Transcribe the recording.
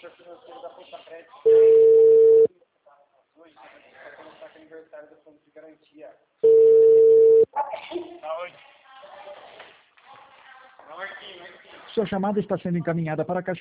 diretor financeiro da Força Crédito. Hoje, para começar com o aniversário do fundo de garantia. Sua chamada está sendo encaminhada para a caixa